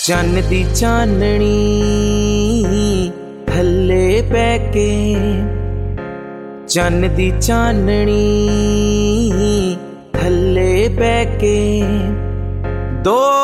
ਚੰਨ ਦੀ ਚਾਨਣੀ ਥੱਲੇ ਪੈ ਕੇ, ਚੰਨ ਦੀ ਚਾਨਣੀ ਥੱਲੇ ਪੈ ਕੇ ਦੋ